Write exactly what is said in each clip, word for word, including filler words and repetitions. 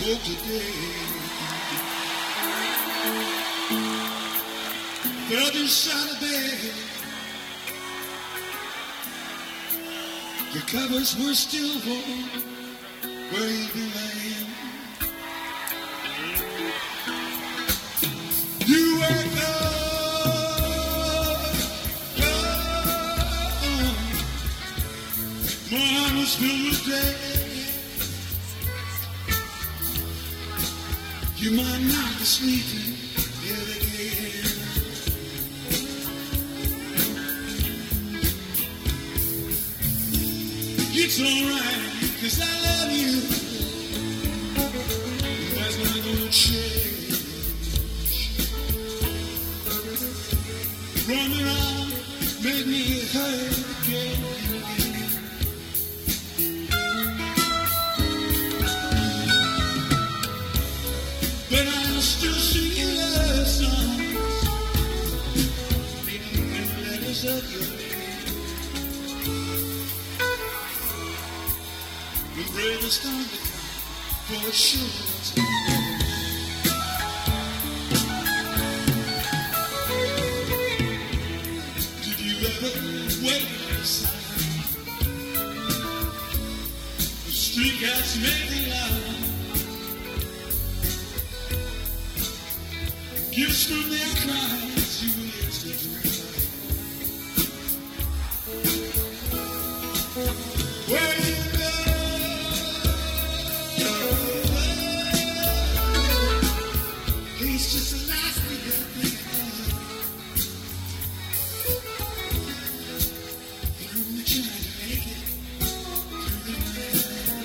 woke today. Felt inside of bed. The covers were still warm where you've been laying. You were gone, gone. My heart was filled with dread. You might not be sleeping yet again. It's alright, 'cause I love you. That's not gonna change. Run around, make me hurt again. But I'll still sing your love songs, even in the letters of your name. The rain is starting to come for sure. Did you ever wait beside the street cats making love? Gifts from their cries you used to do. Where you go? He's just a last thing I think of. But I'm trying to make it through the night.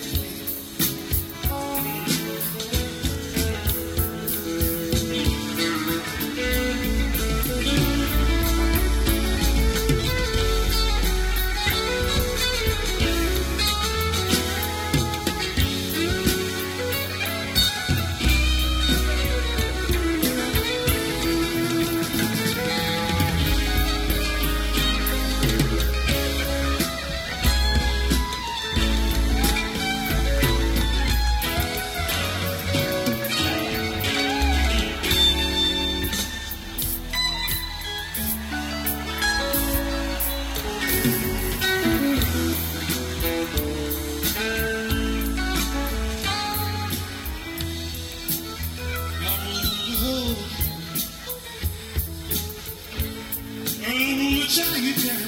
Shutting it down.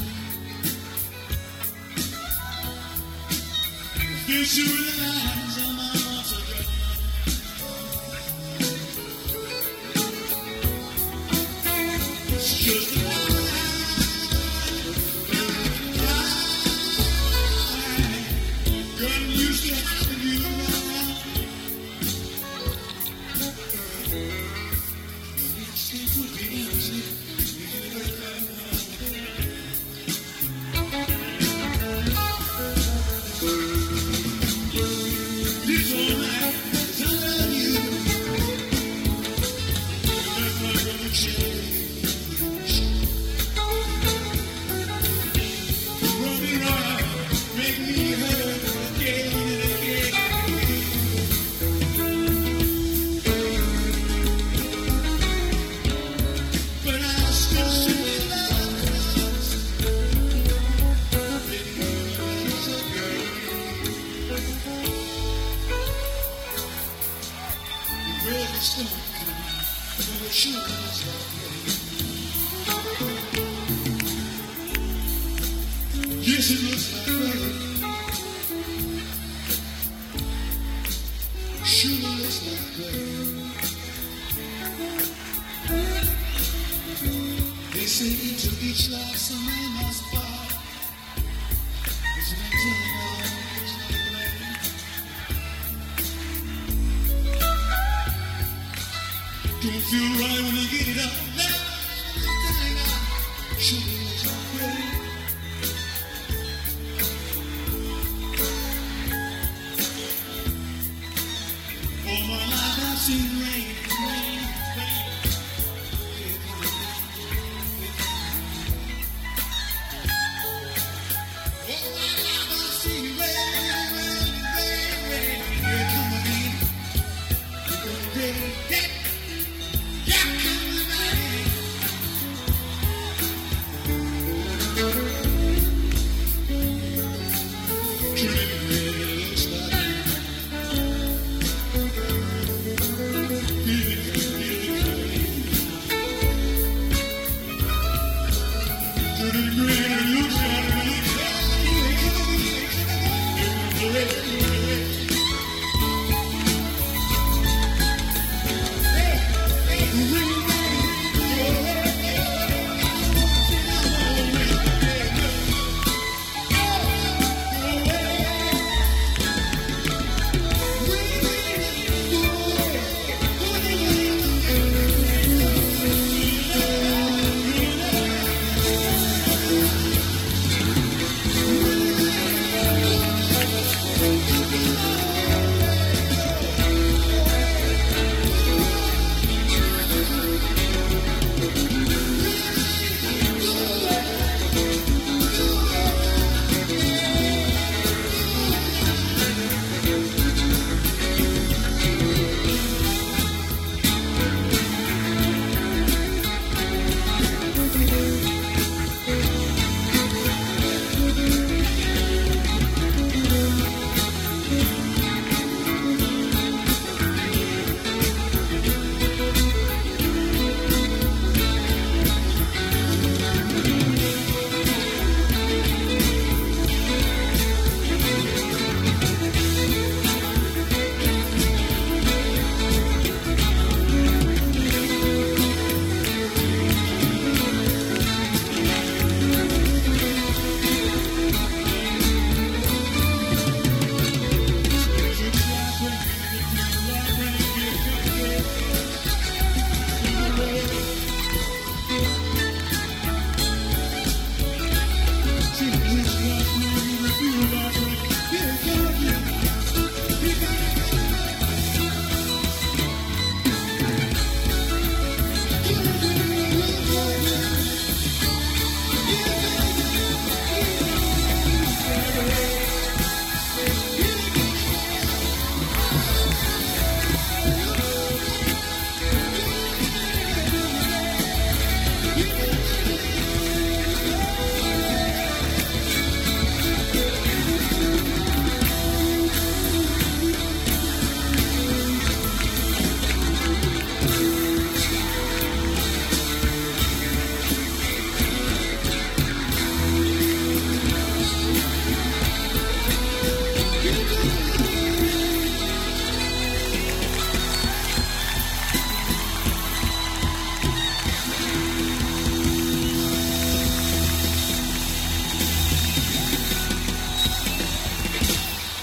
Feel you in the lines on my arms again. It's just a lie. Got used to having you around. It would be easy. Yes, it looks like rain. Sure looks like rain. They say into each life some man must fall. It's an eternal rain. Don't feel right when you get it up. Sure looks like rain. All my life I've seen rain, rain, rain. All my life I've seen rain, rain, rain, rain. Here come again. getting real.